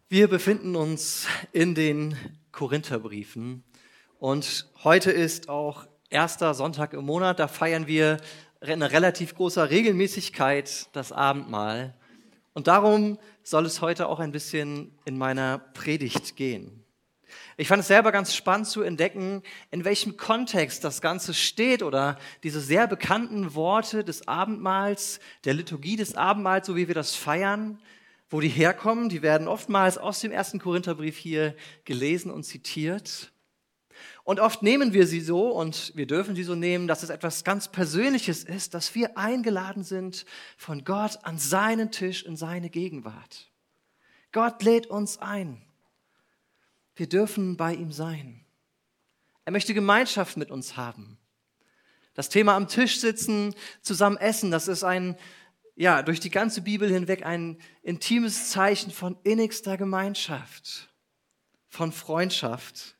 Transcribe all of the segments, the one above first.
Wir befinden uns in den Korintherbriefen und heute ist auch erster Sonntag im Monat. Da feiern wir in relativ großer Regelmäßigkeit das Abendmahl. Und darum soll es heute auch ein bisschen in meiner Predigt gehen. Ich fand es selber ganz spannend zu entdecken, in welchem Kontext das Ganze steht oder diese sehr bekannten Worte des Abendmahls, der Liturgie des Abendmahls, so wie wir das feiern, wo die herkommen. Die werden oftmals aus dem ersten Korintherbrief hier gelesen und zitiert. Und oft nehmen wir sie so, und wir dürfen sie so nehmen, dass es etwas ganz Persönliches ist, dass wir eingeladen sind von Gott an seinen Tisch, in seine Gegenwart. Gott lädt uns ein. Wir dürfen bei ihm sein. Er möchte Gemeinschaft mit uns haben. Das Thema am Tisch sitzen, zusammen essen, das ist durch die ganze Bibel hinweg ein intimes Zeichen von innigster Gemeinschaft, von Freundschaft.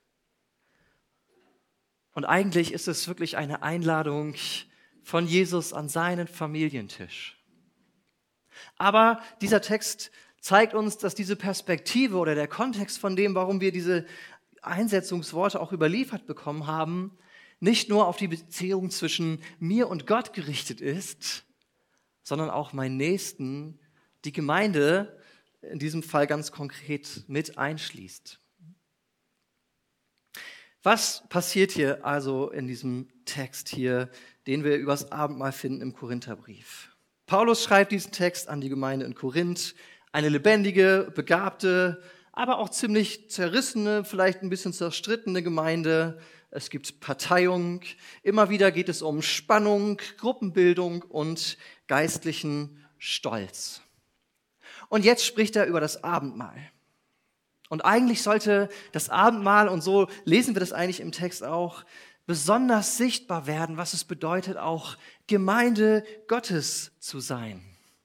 Und eigentlich ist es wirklich eine Einladung von Jesus an seinen Familientisch. Aber dieser Text zeigt uns, dass diese Perspektive oder der Kontext von dem, warum wir diese Einsetzungsworte auch überliefert bekommen haben, nicht nur auf die Beziehung zwischen mir und Gott gerichtet ist, sondern auch meinen Nächsten, die Gemeinde, in diesem Fall ganz konkret mit einschließt. Was passiert hier also in diesem Text hier, den wir übers Abendmahl finden im Korintherbrief? Paulus schreibt diesen Text an die Gemeinde in Korinth, eine lebendige, begabte, aber auch ziemlich zerrissene, vielleicht ein bisschen zerstrittene Gemeinde. Es gibt Parteiung, immer wieder geht es um Spannung, Gruppenbildung und geistlichen Stolz. Und jetzt spricht er über das Abendmahl. Und eigentlich sollte das Abendmahl, und so lesen wir das eigentlich im Text auch, besonders sichtbar werden, was es bedeutet, auch Gemeinde Gottes zu sein.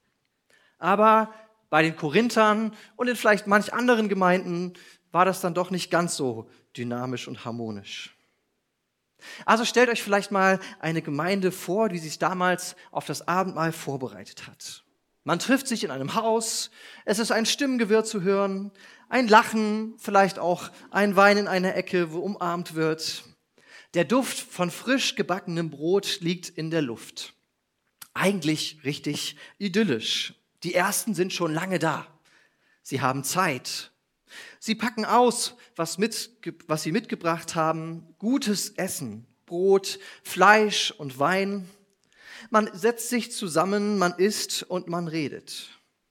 Aber bei den Korinthern und in vielleicht manch anderen Gemeinden war das dann doch nicht ganz so dynamisch und harmonisch. Also stellt euch vielleicht mal eine Gemeinde vor, die sich damals auf das Abendmahl vorbereitet hat. Man trifft sich in einem Haus, es ist ein Stimmengewirr zu hören, ein Lachen, vielleicht auch ein Wein in einer Ecke, wo umarmt wird. Der Duft von frisch gebackenem Brot liegt in der Luft. Eigentlich richtig idyllisch. Die Ersten sind schon lange da. Sie haben Zeit. Sie packen aus, was sie mitgebracht haben. Gutes Essen, Brot, Fleisch und Wein. Man setzt sich zusammen, man isst und man redet.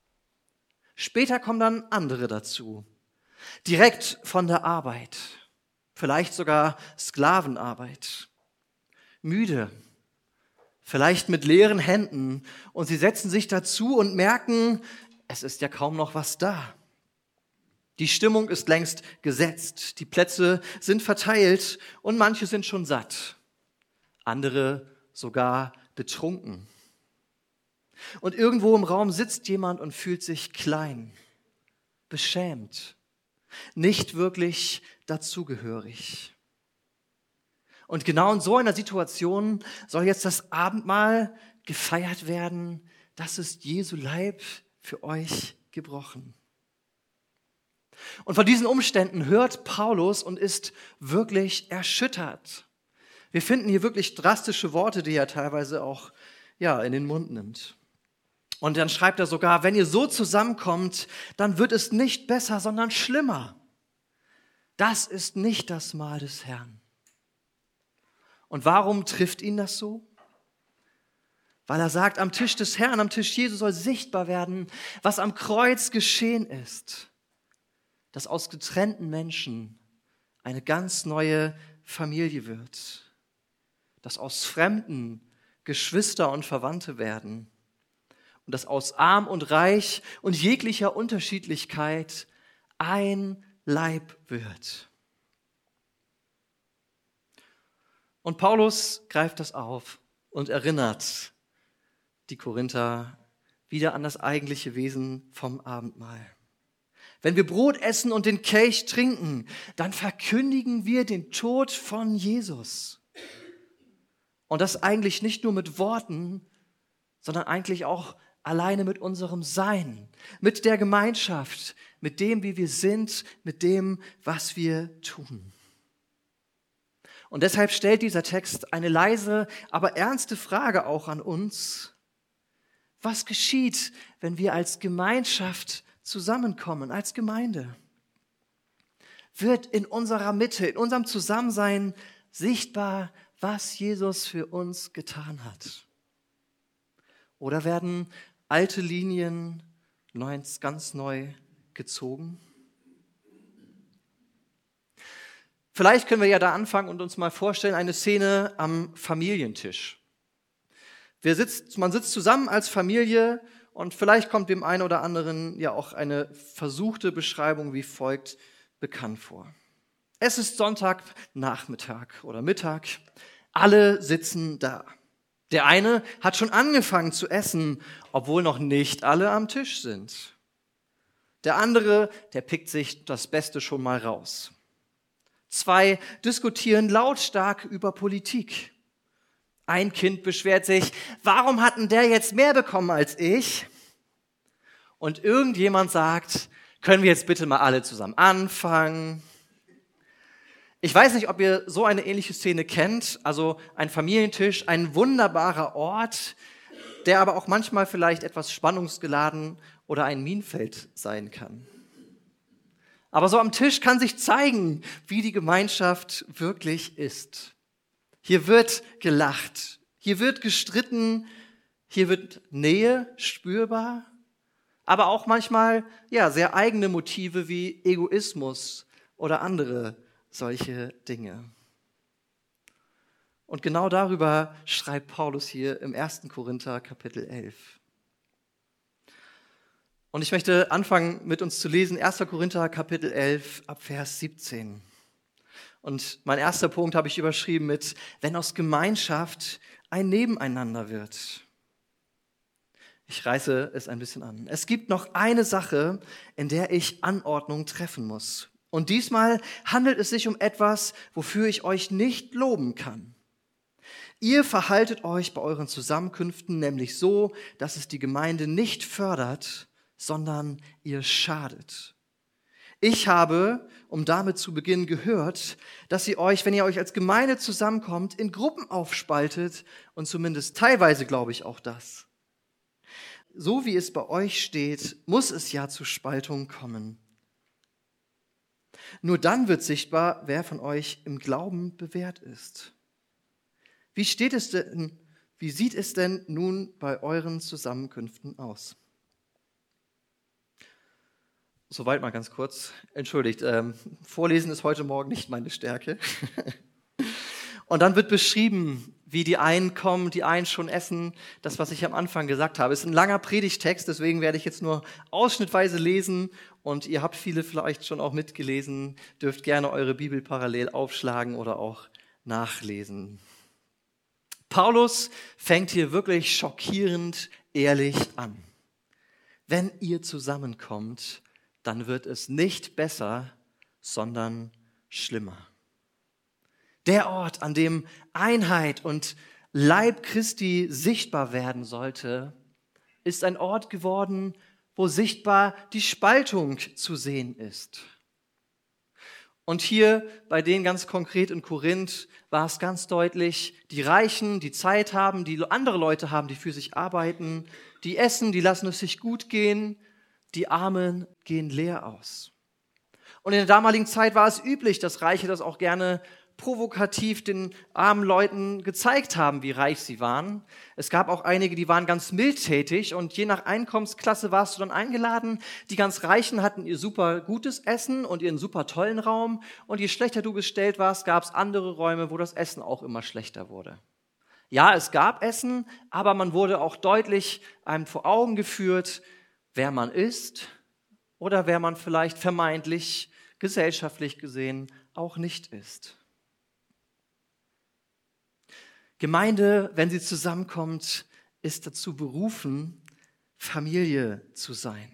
Später kommen dann andere dazu. Direkt von der Arbeit. Vielleicht sogar Sklavenarbeit. Müde. Vielleicht mit leeren Händen, und sie setzen sich dazu und merken, es ist ja kaum noch was da. Die Stimmung ist längst gesetzt, die Plätze sind verteilt und manche sind schon satt, andere sogar betrunken. Und irgendwo im Raum sitzt jemand und fühlt sich klein, beschämt, nicht wirklich dazugehörig. Und genau in so einer Situation soll jetzt das Abendmahl gefeiert werden. Das ist Jesu Leib für euch gebrochen. Und von diesen Umständen hört Paulus und ist wirklich erschüttert. Wir finden hier wirklich drastische Worte, die er teilweise auch in den Mund nimmt. Und dann schreibt er sogar, wenn ihr so zusammenkommt, dann wird es nicht besser, sondern schlimmer. Das ist nicht das Mahl des Herrn. Und warum trifft ihn das so? Weil er sagt, am Tisch des Herrn, am Tisch Jesu soll sichtbar werden, was am Kreuz geschehen ist. Dass aus getrennten Menschen eine ganz neue Familie wird. Dass aus Fremden Geschwister und Verwandte werden. Und dass aus arm und reich und jeglicher Unterschiedlichkeit ein Leib wird. Und Paulus greift das auf und erinnert die Korinther wieder an das eigentliche Wesen vom Abendmahl. Wenn wir Brot essen und den Kelch trinken, dann verkündigen wir den Tod von Jesus. Und das eigentlich nicht nur mit Worten, sondern eigentlich auch alleine mit unserem Sein, mit der Gemeinschaft, mit dem, wie wir sind, mit dem, was wir tun. Und deshalb stellt dieser Text eine leise, aber ernste Frage auch an uns. Was geschieht, wenn wir als Gemeinschaft zusammenkommen, als Gemeinde? Wird in unserer Mitte, in unserem Zusammensein sichtbar, was Jesus für uns getan hat? Oder werden alte Linien ganz neu gezogen? Vielleicht können wir ja da anfangen und uns mal vorstellen, eine Szene am Familientisch. Man sitzt zusammen als Familie und vielleicht kommt dem einen oder anderen ja auch eine versuchte Beschreibung wie folgt bekannt vor. Es ist Sonntagnachmittag oder Mittag. Alle sitzen da. Der eine hat schon angefangen zu essen, obwohl noch nicht alle am Tisch sind. Der andere, der pickt sich das Beste schon mal raus. 2 diskutieren lautstark über Politik. Ein Kind beschwert sich, warum hat denn der jetzt mehr bekommen als ich? Und irgendjemand sagt, können wir jetzt bitte mal alle zusammen anfangen? Ich weiß nicht, ob ihr so eine ähnliche Szene kennt, also ein Familientisch, ein wunderbarer Ort, der aber auch manchmal vielleicht etwas spannungsgeladen oder ein Minenfeld sein kann. Aber so am Tisch kann sich zeigen, wie die Gemeinschaft wirklich ist. Hier wird gelacht, hier wird gestritten, hier wird Nähe spürbar, aber auch manchmal sehr eigene Motive wie Egoismus oder andere solche Dinge. Und genau darüber schreibt Paulus hier im 1. Korinther Kapitel 11. Und ich möchte anfangen mit uns zu lesen, 1. Korinther Kapitel 11 ab Vers 17. Und mein erster Punkt habe ich überschrieben mit, wenn aus Gemeinschaft ein Nebeneinander wird. Ich reiße es ein bisschen an. Es gibt noch eine Sache, in der ich Anordnung treffen muss. Und diesmal handelt es sich um etwas, wofür ich euch nicht loben kann. Ihr verhaltet euch bei euren Zusammenkünften nämlich so, dass es die Gemeinde nicht fördert, sondern ihr schadet. Ich habe, um damit zu beginnen, gehört, dass ihr euch, wenn ihr euch als Gemeinde zusammenkommt, in Gruppen aufspaltet und zumindest teilweise glaube ich auch das. So wie es bei euch steht, muss es ja zu Spaltung kommen. Nur dann wird sichtbar, wer von euch im Glauben bewährt ist. Wie sieht es denn nun bei euren Zusammenkünften aus? Soweit mal ganz kurz. Entschuldigt, Vorlesen ist heute Morgen nicht meine Stärke. Und dann wird beschrieben, wie die einen kommen, die einen schon essen. Das, was ich am Anfang gesagt habe, ist ein langer Predigtext, deswegen werde ich jetzt nur ausschnittweise lesen. Und ihr habt viele vielleicht schon auch mitgelesen, dürft gerne eure Bibel parallel aufschlagen oder auch nachlesen. Paulus fängt hier wirklich schockierend ehrlich an. Wenn ihr zusammenkommt, dann wird es nicht besser, sondern schlimmer. Der Ort, an dem Einheit und Leib Christi sichtbar werden sollte, ist ein Ort geworden, wo sichtbar die Spaltung zu sehen ist. Und hier bei denen ganz konkret in Korinth war es ganz deutlich, die Reichen, die Zeit haben, die andere Leute haben, die für sich arbeiten, die essen, die lassen es sich gut gehen, die Armen gehen leer aus. Und in der damaligen Zeit war es üblich, dass Reiche das auch gerne provokativ den armen Leuten gezeigt haben, wie reich sie waren. Es gab auch einige, die waren ganz mildtätig und je nach Einkommensklasse warst du dann eingeladen. Die ganz Reichen hatten ihr super gutes Essen und ihren super tollen Raum und je schlechter du gestellt warst, gab es andere Räume, wo das Essen auch immer schlechter wurde. Ja, es gab Essen, aber man wurde auch deutlich einem vor Augen geführt, wer man ist oder wer man vielleicht vermeintlich, gesellschaftlich gesehen, auch nicht ist. Gemeinde, wenn sie zusammenkommt, ist dazu berufen, Familie zu sein.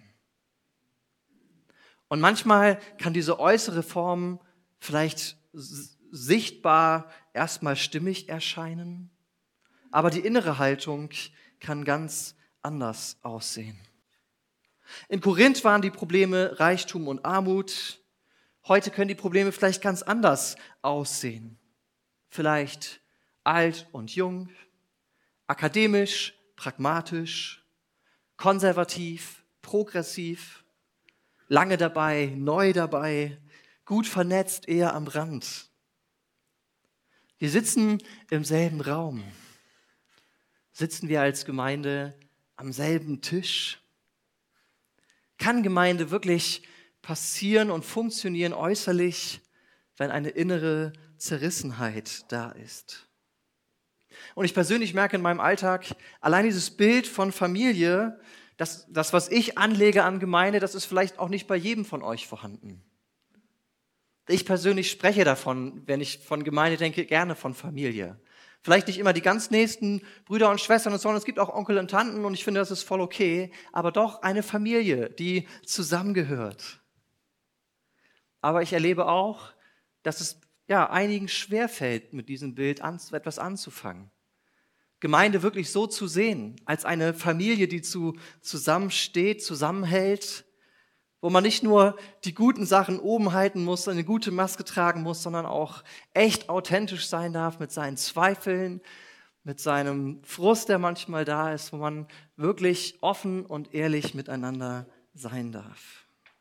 Und manchmal kann diese äußere Form vielleicht sichtbar erstmal stimmig erscheinen, aber die innere Haltung kann ganz anders aussehen. In Korinth waren die Probleme Reichtum und Armut. Heute können die Probleme vielleicht ganz anders aussehen. Vielleicht alt und jung, akademisch, pragmatisch, konservativ, progressiv, lange dabei, neu dabei, gut vernetzt, eher am Rand. Wir sitzen im selben Raum. Sitzen wir als Gemeinde am selben Tisch? Kann Gemeinde wirklich passieren und funktionieren äußerlich, wenn eine innere Zerrissenheit da ist? Und ich persönlich merke in meinem Alltag, allein dieses Bild von Familie, das, was ich anlege an Gemeinde, das ist vielleicht auch nicht bei jedem von euch vorhanden. Ich persönlich spreche davon, wenn ich von Gemeinde denke, gerne von Familie. Vielleicht nicht immer die ganz nächsten Brüder und Schwestern, sondern es gibt auch Onkel und Tanten und ich finde, das ist voll okay, aber doch eine Familie, die zusammengehört. Aber ich erlebe auch, dass es einigen schwerfällt, mit diesem Bild etwas anzufangen. Gemeinde wirklich so zu sehen, als eine Familie, die zusammensteht, zusammenhält, wo man nicht nur die guten Sachen oben halten muss, eine gute Maske tragen muss, sondern auch echt authentisch sein darf mit seinen Zweifeln, mit seinem Frust, der manchmal da ist, wo man wirklich offen und ehrlich miteinander sein darf.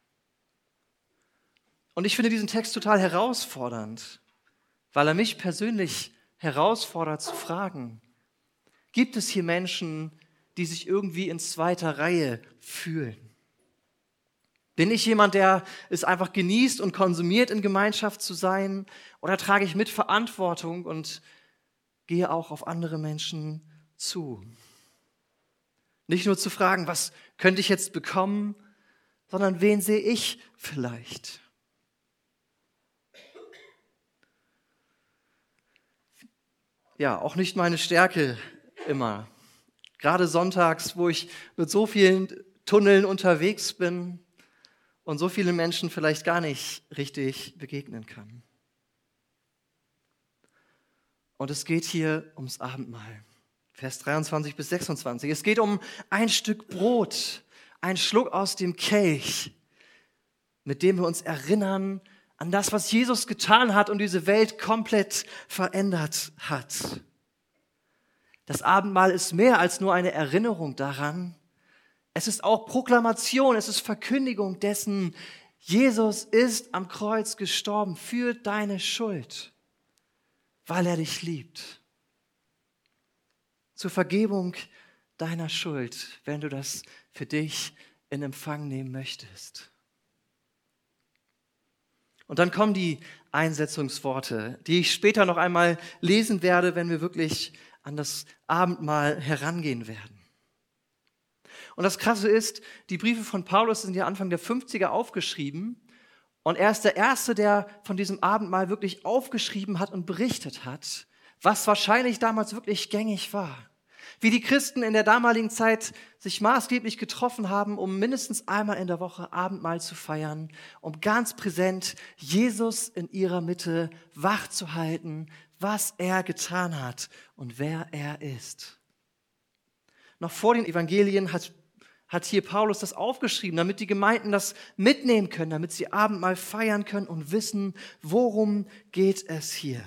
Und ich finde diesen Text total herausfordernd, weil er mich persönlich herausfordert zu fragen, gibt es hier Menschen, die sich irgendwie in zweiter Reihe fühlen? Bin ich jemand, der es einfach genießt und konsumiert, in Gemeinschaft zu sein? Oder trage ich mit Verantwortung und gehe auch auf andere Menschen zu? Nicht nur zu fragen, was könnte ich jetzt bekommen, sondern wen sehe ich vielleicht? Ja, auch nicht meine Stärke immer. Gerade sonntags, wo ich mit so vielen Tunneln unterwegs bin und so vielen Menschen vielleicht gar nicht richtig begegnen kann. Und es geht hier ums Abendmahl. Vers 23 bis 26. Es geht um ein Stück Brot, ein Schluck aus dem Kelch, mit dem wir uns erinnern an das, was Jesus getan hat und diese Welt komplett verändert hat. Das Abendmahl ist mehr als nur eine Erinnerung daran. Es ist auch Proklamation, es ist Verkündigung dessen, Jesus ist am Kreuz gestorben für deine Schuld, weil er dich liebt. Zur Vergebung deiner Schuld, wenn du das für dich in Empfang nehmen möchtest. Und dann kommen die Einsetzungsworte, die ich später noch einmal lesen werde, wenn wir wirklich an das Abendmahl herangehen werden. Und das Krasse ist, die Briefe von Paulus sind ja Anfang der 50er aufgeschrieben und er ist der Erste, der von diesem Abendmahl wirklich aufgeschrieben hat und berichtet hat, was wahrscheinlich damals wirklich gängig war. Wie die Christen in der damaligen Zeit sich maßgeblich getroffen haben, um mindestens einmal in der Woche Abendmahl zu feiern, um ganz präsent Jesus in ihrer Mitte wach zu halten, was er getan hat und wer er ist. Noch vor den Evangelien hat hier Paulus das aufgeschrieben, damit die Gemeinden das mitnehmen können, damit sie Abendmahl feiern können und wissen, worum geht es hier.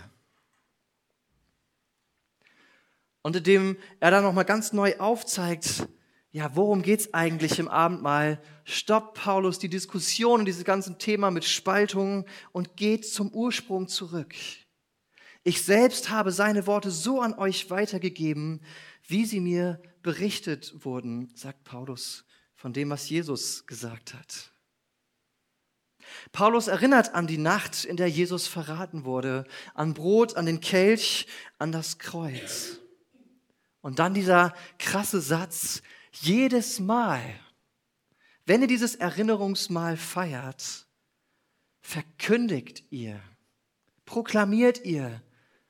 Und indem er dann nochmal ganz neu aufzeigt, ja, worum geht es eigentlich im Abendmahl, stoppt Paulus die Diskussion und dieses ganze Thema mit Spaltungen und geht zum Ursprung zurück. Ich selbst habe seine Worte so an euch weitergegeben, wie sie mir berichtet wurden, sagt Paulus von dem, was Jesus gesagt hat. Paulus erinnert an die Nacht, in der Jesus verraten wurde, an Brot, an den Kelch, an das Kreuz. Und dann dieser krasse Satz, jedes Mal, wenn ihr dieses Erinnerungsmahl feiert, verkündigt ihr, proklamiert ihr,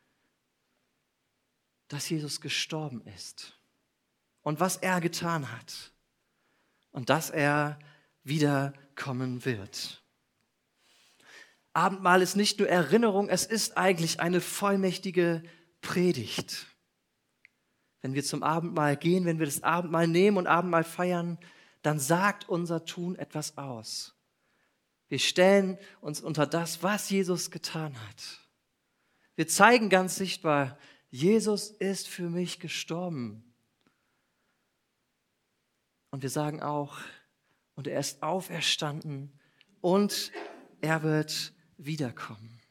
dass Jesus gestorben ist und was er getan hat und dass er wiederkommen wird. Abendmahl ist nicht nur Erinnerung, es ist eigentlich eine vollmächtige Predigt. Wenn wir zum Abendmahl gehen, wenn wir das Abendmahl nehmen und Abendmahl feiern, dann sagt unser Tun etwas aus. Wir stellen uns unter das, was Jesus getan hat. Wir zeigen ganz sichtbar, Jesus ist für mich gestorben. Und wir sagen auch, und er ist auferstanden und er wird wiederkommen.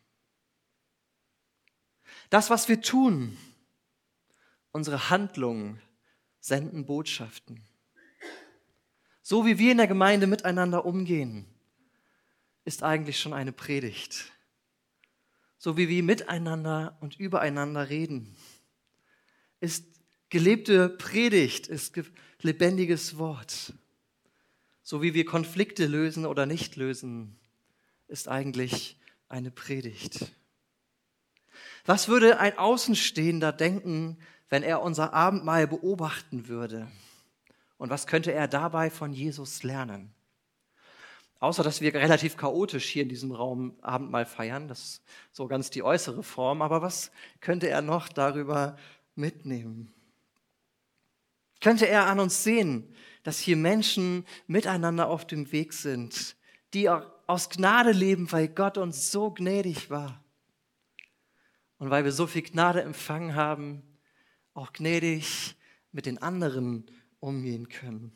Das, was wir tun, unsere Handlungen senden Botschaften. So wie wir in der Gemeinde miteinander umgehen, ist eigentlich schon eine Predigt. So wie wir miteinander und übereinander reden, ist gelebte Predigt, ist lebendiges Wort. So wie wir Konflikte lösen oder nicht lösen, ist eigentlich eine Predigt. Was würde ein Außenstehender denken, wenn er unser Abendmahl beobachten würde? Und was könnte er dabei von Jesus lernen? Außer, dass wir relativ chaotisch hier in diesem Raum Abendmahl feiern, das ist so ganz die äußere Form, aber was könnte er noch darüber mitnehmen? Könnte er an uns sehen, dass hier Menschen miteinander auf dem Weg sind, die auch aus Gnade leben, weil Gott uns so gnädig war und weil wir so viel Gnade empfangen haben, auch gnädig mit den anderen umgehen können?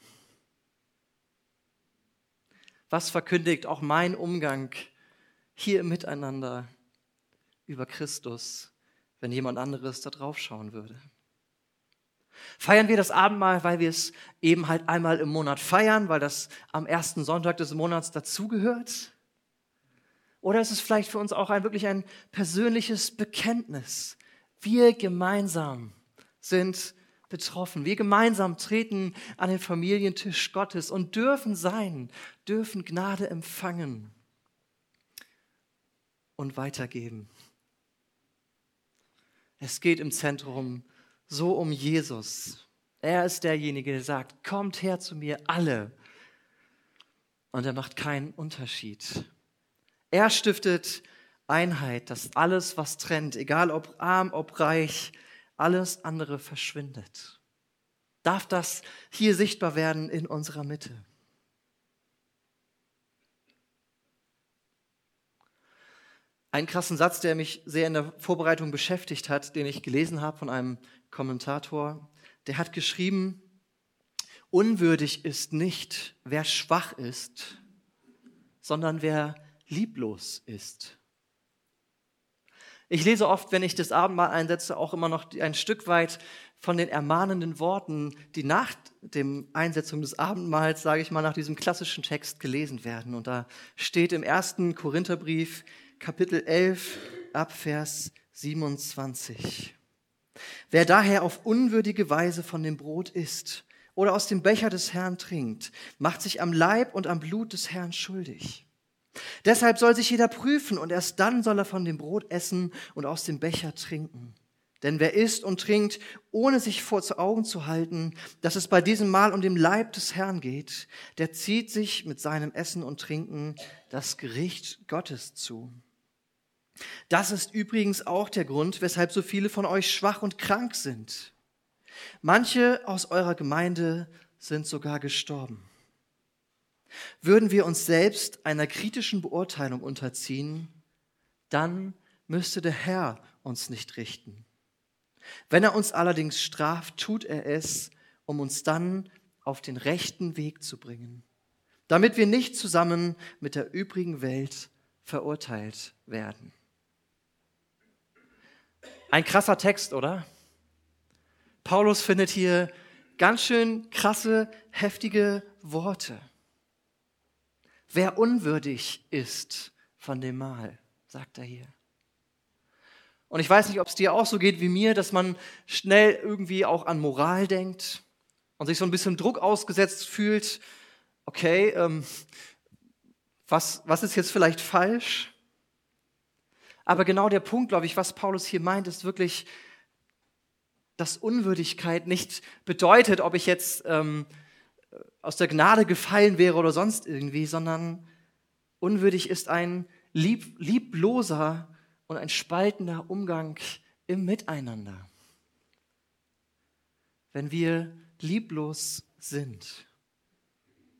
Was verkündigt auch mein Umgang hier im Miteinander über Christus, wenn jemand anderes da drauf schauen würde? Feiern wir das Abendmahl, weil wir es eben halt einmal im Monat feiern, weil das am ersten Sonntag des Monats dazugehört? Oder ist es vielleicht für uns auch wirklich ein persönliches Bekenntnis? Wir gemeinsam sind betroffen. Wir gemeinsam treten an den Familientisch Gottes und dürfen Gnade empfangen und weitergeben. Es geht im Zentrum so um Jesus. Er ist derjenige, der sagt, kommt her zu mir alle. Und er macht keinen Unterschied. Er stiftet Einheit, dass alles, was trennt, egal ob arm, ob reich, alles andere verschwindet. Darf das hier sichtbar werden in unserer Mitte? Einen krassen Satz, der mich sehr in der Vorbereitung beschäftigt hat, den ich gelesen habe von einem Kommentator, der hat geschrieben, unwürdig ist nicht, wer schwach ist, sondern wer lieblos ist. Ich lese oft, wenn ich das Abendmahl einsetze, auch immer noch ein Stück weit von den ermahnenden Worten, die nach dem Einsetzung des Abendmahls, sage ich mal, nach diesem klassischen Text gelesen werden. Und da steht im 1. Korintherbrief, Kapitel 11, ab Vers 27. Wer daher auf unwürdige Weise von dem Brot isst oder aus dem Becher des Herrn trinkt, macht sich am Leib und am Blut des Herrn schuldig. Deshalb soll sich jeder prüfen und erst dann soll er von dem Brot essen und aus dem Becher trinken. Denn wer isst und trinkt, ohne sich vor Augen zu halten, dass es bei diesem Mahl um den Leib des Herrn geht, der zieht sich mit seinem Essen und Trinken das Gericht Gottes zu. Das ist übrigens auch der Grund, weshalb so viele von euch schwach und krank sind. Manche aus eurer Gemeinde sind sogar gestorben. Würden wir uns selbst einer kritischen Beurteilung unterziehen, dann müsste der Herr uns nicht richten. Wenn er uns allerdings straft, tut er es, um uns dann auf den rechten Weg zu bringen, damit wir nicht zusammen mit der übrigen Welt verurteilt werden. Ein krasser Text, oder? Paulus findet hier ganz schön krasse, heftige Worte. Wer unwürdig ist von dem Mahl, sagt er hier. Und ich weiß nicht, ob es dir auch so geht wie mir, dass man schnell irgendwie auch an Moral denkt und sich so ein bisschen Druck ausgesetzt fühlt. Okay, was ist jetzt vielleicht falsch? Aber genau der Punkt, glaube ich, was Paulus hier meint, ist wirklich, dass Unwürdigkeit nicht bedeutet, ob ich jetzt aus der Gnade gefallen wäre oder sonst irgendwie, sondern unwürdig ist ein liebloser und ein spaltender Umgang im Miteinander. Wenn wir lieblos sind.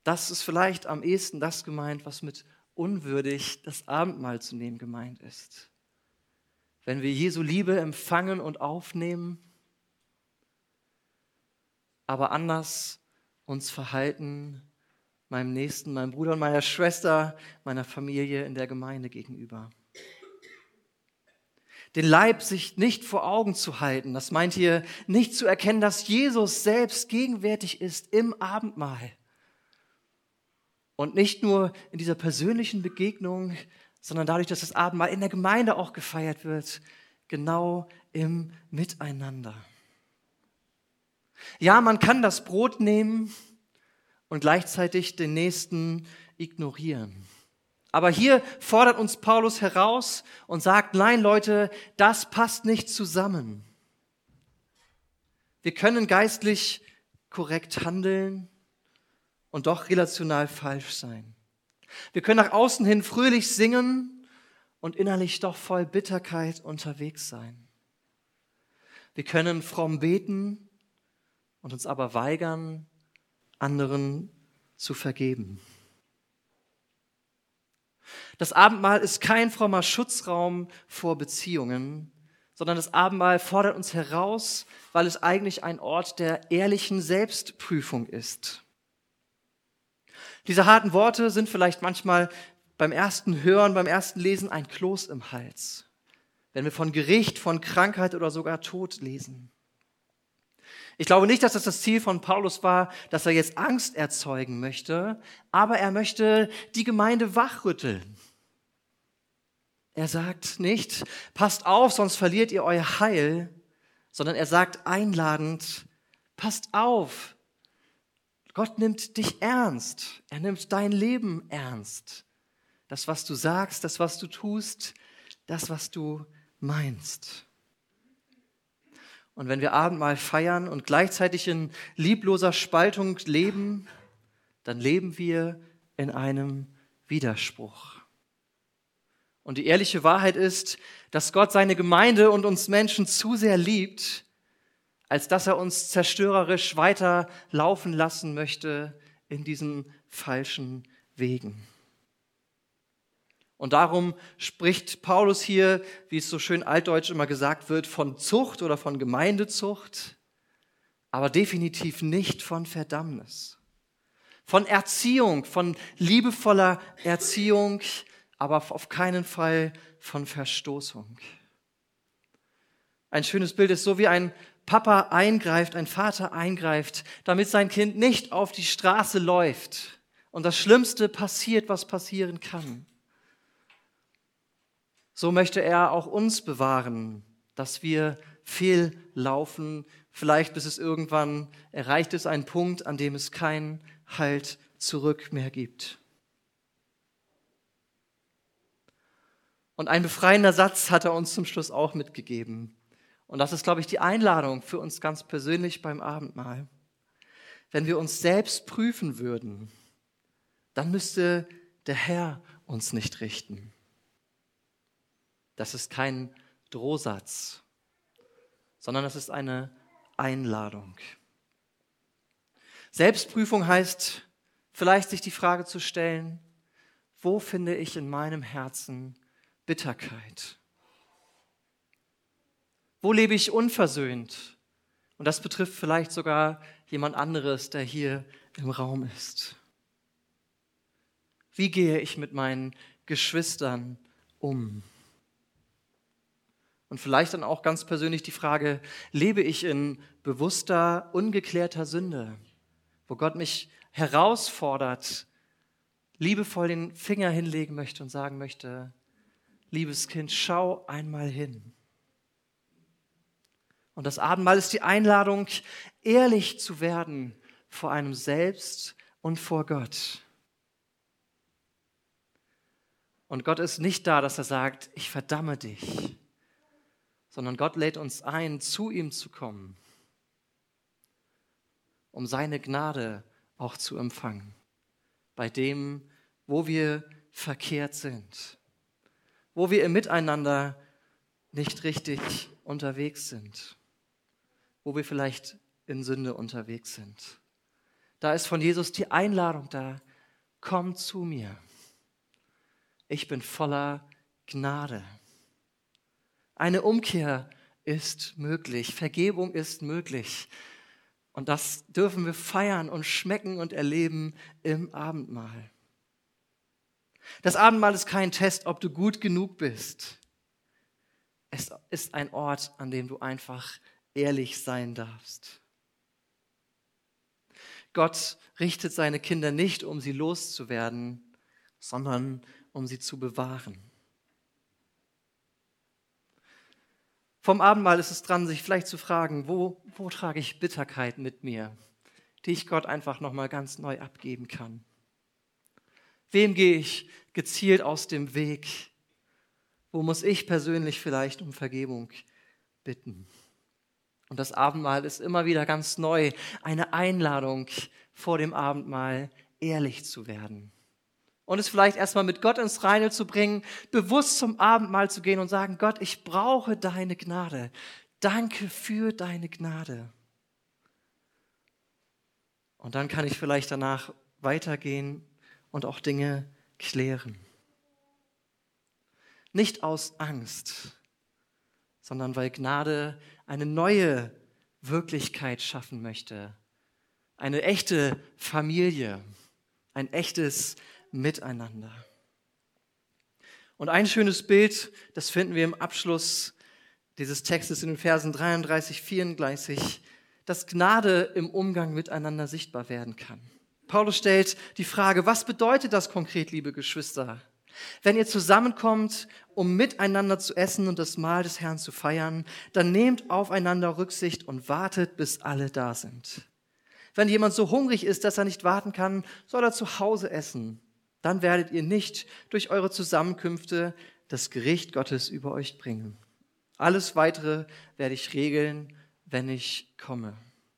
Das ist vielleicht am ehesten das gemeint, was mit unwürdig das Abendmahl zu nehmen gemeint ist. Wenn wir Jesu Liebe empfangen und aufnehmen, aber anders uns verhalten, meinem Nächsten, meinem Bruder und meiner Schwester, meiner Familie in der Gemeinde gegenüber. Den Leib sich nicht vor Augen zu halten, das meint hier nicht zu erkennen, dass Jesus selbst gegenwärtig ist im Abendmahl. Und nicht nur in dieser persönlichen Begegnung, sondern dadurch, dass das Abendmahl in der Gemeinde auch gefeiert wird, genau im Miteinander. Ja, man kann das Brot nehmen und gleichzeitig den Nächsten ignorieren. Aber hier fordert uns Paulus heraus und sagt, nein Leute, das passt nicht zusammen. Wir können geistlich korrekt handeln und doch relational falsch sein. Wir können nach außen hin fröhlich singen und innerlich doch voll Bitterkeit unterwegs sein. Wir können fromm beten und uns aber weigern, anderen zu vergeben. Das Abendmahl ist kein frommer Schutzraum vor Beziehungen, sondern das Abendmahl fordert uns heraus, weil es eigentlich ein Ort der ehrlichen Selbstprüfung ist. Diese harten Worte sind vielleicht manchmal beim ersten Hören, beim ersten Lesen ein Kloß im Hals, wenn wir von Gericht, von Krankheit oder sogar Tod lesen. Ich glaube nicht, dass das Ziel von Paulus war, dass er jetzt Angst erzeugen möchte, aber er möchte die Gemeinde wachrütteln. Er sagt nicht, passt auf, sonst verliert ihr euer Heil, sondern er sagt einladend, passt auf, Gott nimmt dich ernst, er nimmt dein Leben ernst. Das, was du sagst, das, was du tust, das, was du meinst. Und wenn wir Abendmahl feiern und gleichzeitig in liebloser Spaltung leben, dann leben wir in einem Widerspruch. Und die ehrliche Wahrheit ist, dass Gott seine Gemeinde und uns Menschen zu sehr liebt, als dass er uns zerstörerisch weiter laufen lassen möchte in diesen falschen Wegen. Und darum spricht Paulus hier, wie es so schön altdeutsch immer gesagt wird, von Zucht oder von Gemeindezucht, aber definitiv nicht von Verdammnis. Von Erziehung, von liebevoller Erziehung, aber auf keinen Fall von Verstoßung. Ein schönes Bild ist so, wie ein Papa eingreift, ein Vater eingreift, damit sein Kind nicht auf die Straße läuft und das Schlimmste passiert, was passieren kann. So möchte er auch uns bewahren, dass wir fehllaufen, vielleicht bis es irgendwann erreicht ist, ein Punkt, an dem es keinen Halt zurück mehr gibt. Und ein befreiender Satz hat er uns zum Schluss auch mitgegeben. Und das ist, glaube ich, die Einladung für uns ganz persönlich beim Abendmahl. Wenn wir uns selbst prüfen würden, dann müsste der Herr uns nicht richten. Das ist kein Drohsatz, sondern das ist eine Einladung. Selbstprüfung heißt vielleicht sich die Frage zu stellen, wo finde ich in meinem Herzen Bitterkeit? Wo lebe ich unversöhnt? Und das betrifft vielleicht sogar jemand anderes, der hier im Raum ist. Wie gehe ich mit meinen Geschwistern um? Und vielleicht dann auch ganz persönlich die Frage, lebe ich in bewusster, ungeklärter Sünde, wo Gott mich herausfordert, liebevoll den Finger hinlegen möchte und sagen möchte, liebes Kind, schau einmal hin. Und das Abendmahl ist die Einladung, ehrlich zu werden vor einem selbst und vor Gott. Und Gott ist nicht da, dass er sagt, ich verdamme dich, sondern Gott lädt uns ein, zu ihm zu kommen, um seine Gnade auch zu empfangen, bei dem, wo wir verkehrt sind, wo wir im Miteinander nicht richtig unterwegs sind, wo wir vielleicht in Sünde unterwegs sind. Da ist von Jesus die Einladung da, komm zu mir. Ich bin voller Gnade. Eine Umkehr ist möglich, Vergebung ist möglich. Und das dürfen wir feiern und schmecken und erleben im Abendmahl. Das Abendmahl ist kein Test, ob du gut genug bist. Es ist ein Ort, an dem du einfach ehrlich sein darfst. Gott richtet seine Kinder nicht, um sie loszuwerden, sondern um sie zu bewahren. Vom Abendmahl ist es dran, sich vielleicht zu fragen, wo trage ich Bitterkeit mit mir, die ich Gott einfach nochmal ganz neu abgeben kann? Wem gehe ich gezielt aus dem Weg? Wo muss ich persönlich vielleicht um Vergebung bitten? Und das Abendmahl ist immer wieder ganz neu eine Einladung vor dem Abendmahl, ehrlich zu werden. Und es vielleicht erstmal mit Gott ins Reine zu bringen, bewusst zum Abendmahl zu gehen und sagen, Gott, ich brauche deine Gnade. Danke für deine Gnade. Und dann kann ich vielleicht danach weitergehen und auch Dinge klären. Nicht aus Angst, sondern weil Gnade eine neue Wirklichkeit schaffen möchte. Eine echte Familie, ein echtes Miteinander. Und ein schönes Bild, das finden wir im Abschluss dieses Textes in den Versen 33, 34, dass Gnade im Umgang miteinander sichtbar werden kann. Paulus stellt die Frage, was bedeutet das konkret, liebe Geschwister? Wenn ihr zusammenkommt, um miteinander zu essen und das Mahl des Herrn zu feiern, dann nehmt aufeinander Rücksicht und wartet, bis alle da sind. Wenn jemand so hungrig ist, dass er nicht warten kann, soll er zu Hause essen. Dann werdet ihr nicht durch eure Zusammenkünfte das Gericht Gottes über euch bringen. Alles Weitere werde ich regeln, wenn ich komme.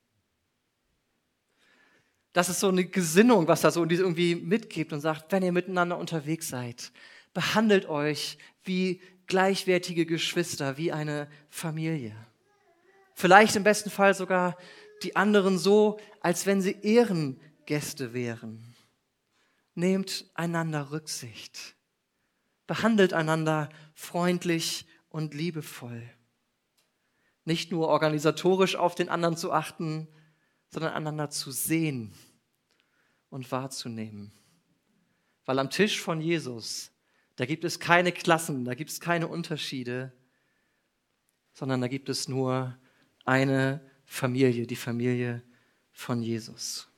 Das ist so eine Gesinnung, was da so irgendwie mitgibt und sagt, wenn ihr miteinander unterwegs seid, behandelt euch wie gleichwertige Geschwister, wie eine Familie. Vielleicht im besten Fall sogar die anderen so, als wenn sie Ehrengäste wären. Nehmt einander Rücksicht. Behandelt einander freundlich und liebevoll. Nicht nur organisatorisch auf den anderen zu achten, sondern einander zu sehen und wahrzunehmen. Weil am Tisch von Jesus, da gibt es keine Klassen, da gibt es keine Unterschiede, sondern da gibt es nur eine Familie, die Familie von Jesus.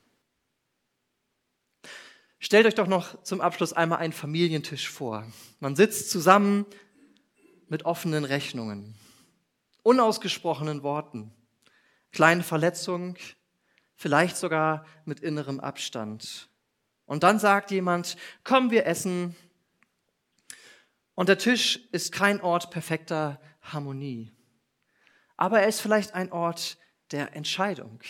Stellt euch doch noch zum Abschluss einmal einen Familientisch vor. Man sitzt zusammen mit offenen Rechnungen, unausgesprochenen Worten, kleinen Verletzungen, vielleicht sogar mit innerem Abstand. Und dann sagt jemand, komm, wir essen. Und der Tisch ist kein Ort perfekter Harmonie. Aber er ist vielleicht ein Ort der Entscheidung.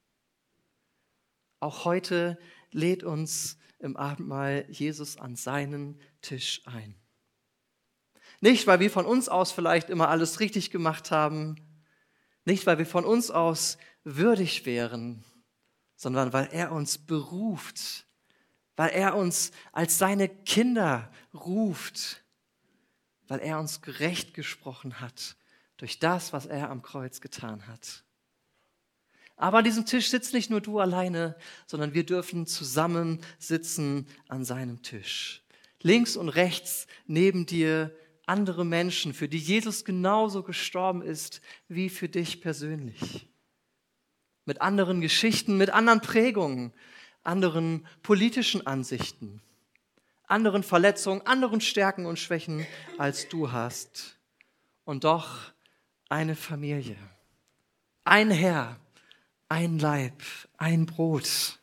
Auch heute lädt uns im Abendmahl Jesus an seinen Tisch ein. Nicht, weil wir von uns aus vielleicht immer alles richtig gemacht haben, nicht, weil wir von uns aus würdig wären, sondern weil er uns beruft, weil er uns als seine Kinder ruft, weil er uns gerecht gesprochen hat durch das, was er am Kreuz getan hat. Aber an diesem Tisch sitzt nicht nur du alleine, sondern wir dürfen zusammen sitzen an seinem Tisch. Links und rechts neben dir andere Menschen, für die Jesus genauso gestorben ist wie für dich persönlich. Mit anderen Geschichten, mit anderen Prägungen, anderen politischen Ansichten, anderen Verletzungen, anderen Stärken und Schwächen, als du hast. Und doch eine Familie, ein Herr, ein Leib, ein Brot.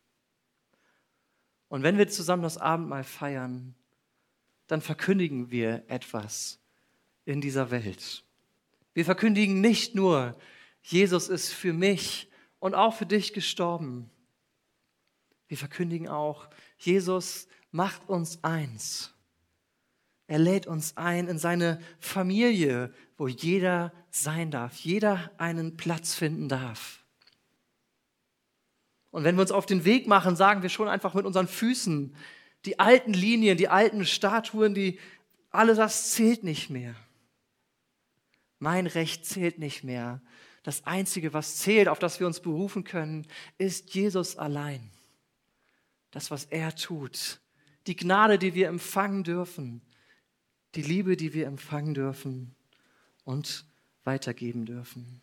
Und wenn wir zusammen das Abendmahl feiern, dann verkündigen wir etwas in dieser Welt. Wir verkündigen nicht nur, Jesus ist für mich und auch für dich gestorben. Wir verkündigen auch, Jesus macht uns eins. Er lädt uns ein in seine Familie, wo jeder sein darf, jeder einen Platz finden darf. Und wenn wir uns auf den Weg machen, sagen wir schon einfach mit unseren Füßen, die alten Linien, die alten Statuen, alles das zählt nicht mehr. Mein Recht zählt nicht mehr. Das Einzige, was zählt, auf das wir uns berufen können, ist Jesus allein. Das, was er tut. Die Gnade, die wir empfangen dürfen. Die Liebe, die wir empfangen dürfen und weitergeben dürfen.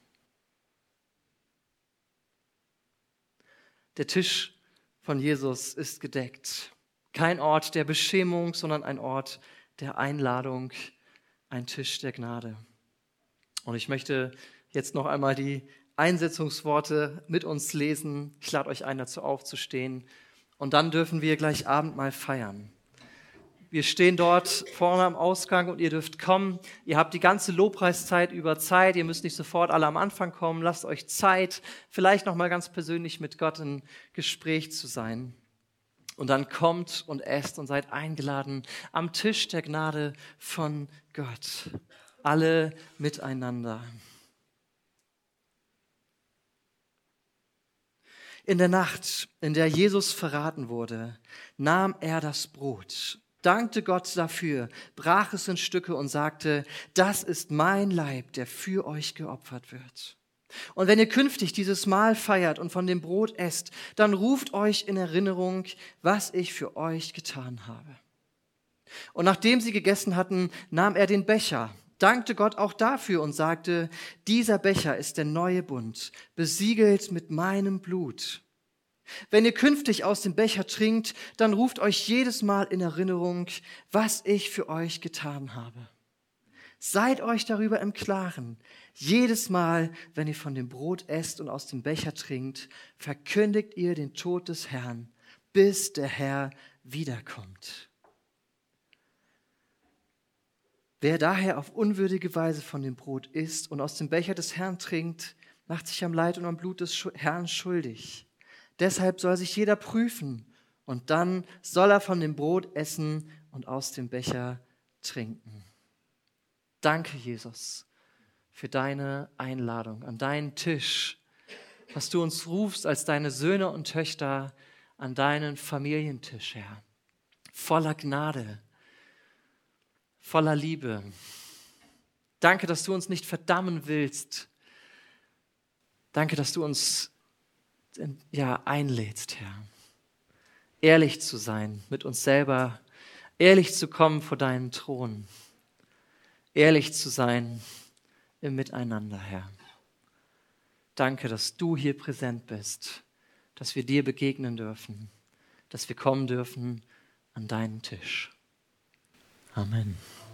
Der Tisch von Jesus ist gedeckt. Kein Ort der Beschämung, sondern ein Ort der Einladung, ein Tisch der Gnade. Und ich möchte jetzt noch einmal die Einsetzungsworte mit uns lesen. Ich lade euch ein, dazu aufzustehen. Und dann dürfen wir gleich Abendmahl feiern. Wir stehen dort vorne am Ausgang und ihr dürft kommen. Ihr habt die ganze Lobpreiszeit über Zeit. Ihr müsst nicht sofort alle am Anfang kommen. Lasst euch Zeit, vielleicht noch mal ganz persönlich mit Gott in Gespräch zu sein. Und dann kommt und esst und seid eingeladen am Tisch der Gnade von Gott. Alle miteinander. In der Nacht, in der Jesus verraten wurde, nahm er das Brot, dankte Gott dafür, brach es in Stücke und sagte, das ist mein Leib, der für euch geopfert wird. Und wenn ihr künftig dieses Mahl feiert und von dem Brot esst, dann ruft euch in Erinnerung, was ich für euch getan habe. Und nachdem sie gegessen hatten, nahm er den Becher, dankte Gott auch dafür und sagte, dieser Becher ist der neue Bund, besiegelt mit meinem Blut. Wenn ihr künftig aus dem Becher trinkt, dann ruft euch jedes Mal in Erinnerung, was ich für euch getan habe. Seid euch darüber im Klaren. Jedes Mal, wenn ihr von dem Brot esst und aus dem Becher trinkt, verkündigt ihr den Tod des Herrn, bis der Herr wiederkommt. Wer daher auf unwürdige Weise von dem Brot isst und aus dem Becher des Herrn trinkt, macht sich am Leid und am Blut des Herrn schuldig. Deshalb soll sich jeder prüfen und dann soll er von dem Brot essen und aus dem Becher trinken. Danke, Jesus, für deine Einladung an deinen Tisch, dass du uns rufst als deine Söhne und Töchter an deinen Familientisch, Herr. Voller Gnade, voller Liebe. Danke, dass du uns nicht verdammen willst. Danke, dass du uns einlädst, Herr. Ehrlich zu sein mit uns selber, ehrlich zu kommen vor deinen Thron. Ehrlich zu sein im Miteinander, Herr. Danke, dass du hier präsent bist, dass wir dir begegnen dürfen, dass wir kommen dürfen an deinen Tisch. Amen.